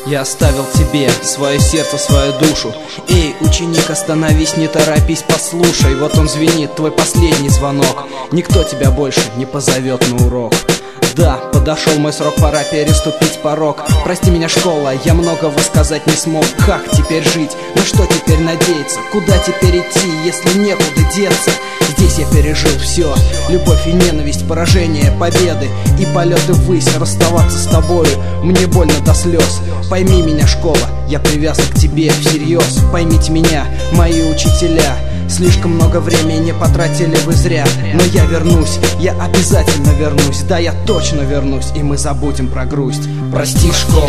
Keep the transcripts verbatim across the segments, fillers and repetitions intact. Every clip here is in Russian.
Я оставил тебе свое сердце, свою душу. Эй, ученик, остановись, не торопись, послушай. Вот он звенит, твой последний звонок. Никто тебя больше не позовет на урок. Да, подошел мой срок, пора переступить порог. Прости меня, школа, я многого сказать не смог. Как теперь жить? На что теперь надеяться? Куда теперь идти, если некуда деться? Здесь я пережил все: любовь и ненависть, поражение, победы и полеты ввысь. Расставаться с тобою мне больно до слез. Пойми меня, школа, я привязан к тебе всерьез. Поймите меня, мои учителя, слишком много времени потратили вы зря. Но я вернусь, я обязательно вернусь. Да, я точно вернусь, и мы забудем про грусть. Прости, школа,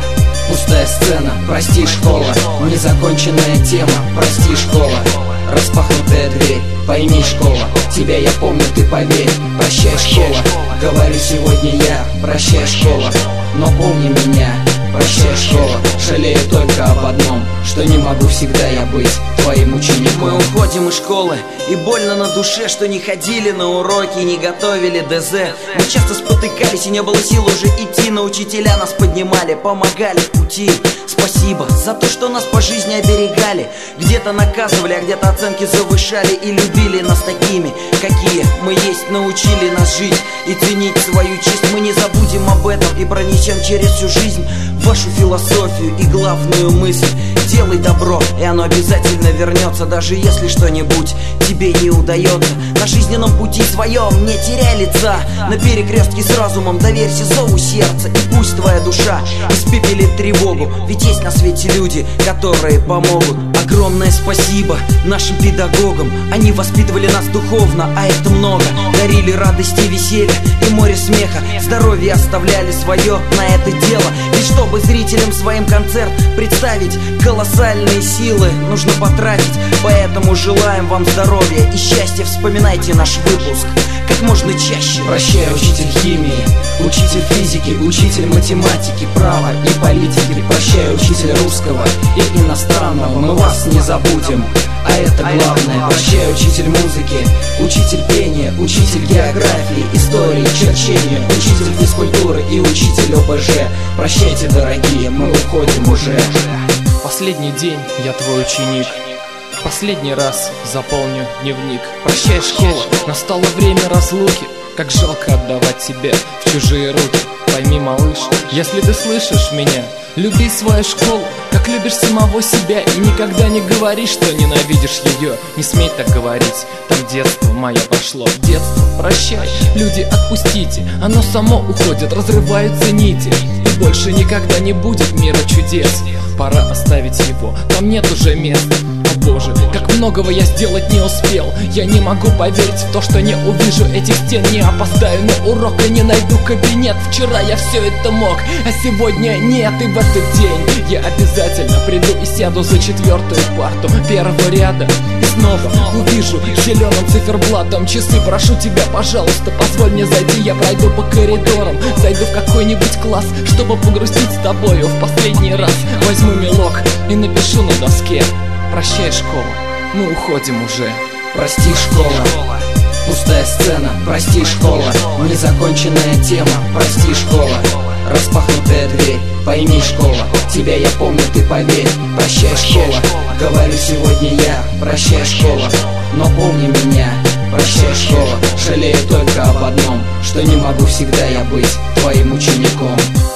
пустая сцена. Прости, школа, незаконченная тема. Прости, школа, распахнутая дверь. Пойми, школа, тебя я помню, ты поверь. Прощай, школа, говорю сегодня я. Прощай, школа, но помни меня. Прощай, школа, жалею только об одном, что не могу всегда я быть твоим учеником. Мы уходим из школы, и больно на душе, что не ходили на уроки, не готовили ДЗ. Мы часто спотыкались, и не было сил уже идти, но учителя нас поднимали, помогали в пути. Спасибо за то, что нас по жизни оберегали. Где-то наказывали, а где-то оценки завышали. И любили нас такими, какие мы есть. Научили нас жить и ценить свою честь. Мы не забудем об этом и пронесем через всю жизнь вашу философию и главную мысль: делай добро, и оно обязательно вернется. Даже если что-нибудь тебе не удается на жизненном пути своем, не теряй лица. На перекрестке с разумом доверься зову сердца, и пусть твоя душа испепелит тревогу. Ведь есть на свете люди, которые помогут. Огромное спасибо нашим педагогам. Они воспитывали нас духовно, а это много. Дарили радости, веселья и море смеха. Здоровье оставляли свое на это дело. Ведь чтобы зрителям своим концерт представить, колоссальные силы нужно потратить. Поэтому желаем вам здоровья и счастья. Вспоминайте наш выпуск как можно чаще. Прощай, учитель химии, учитель физики, учитель математики, права и политики. Прощай, учитель русского и иностранного, мы вас не забудем, а это главное. Прощай, учитель музыки, учитель пения, учитель географии, истории, черчения, учитель физкультуры и учитель ОБЖ. Прощайте, дорогие, мы уходим уже. Последний день, я твой ученик. Последний раз заполню дневник. Прощай, школа, настало время разлуки. Как жалко отдавать тебя в чужие руки. Пойми, малыш, если ты слышишь меня, люби свою школу, как любишь самого себя. И никогда не говори, что ненавидишь ее. Не смей так говорить, там детство мое прошло. Детство, прощай, люди, отпустите. Оно само уходит, разрываются нити. И больше никогда не будет мира чудес. Пора оставить его, там нет уже места. О боже, как многого я сделать не успел. Я не могу поверить в то, что не увижу этих стен. Не опоздаю на урок и не найду кабинет. Вчера я все это мог, а сегодня нет. И в этот день я обязательно приду и сяду за четвертую парту первого ряда. И снова увижу зеленым циферблатом часы. Прошу тебя, пожалуйста, позволь мне зайти. Я пройду по коридорам, зайду в какой-нибудь класс, чтобы погрустить с тобою в последний раз. Возьму мелок и напишу на доске: прощай, школа, мы уходим уже. Прости, школа, пустая сцена. Прости, школа, незаконченная тема. Прости, школа, распахнутая дверь. Пойми, школа, тебя я помню, ты поверь. Прощай, школа, говорю сегодня я. Прощай, школа, но помни меня. Прощай, школа, жалею только об одном, что не могу всегда я быть твоим учеником.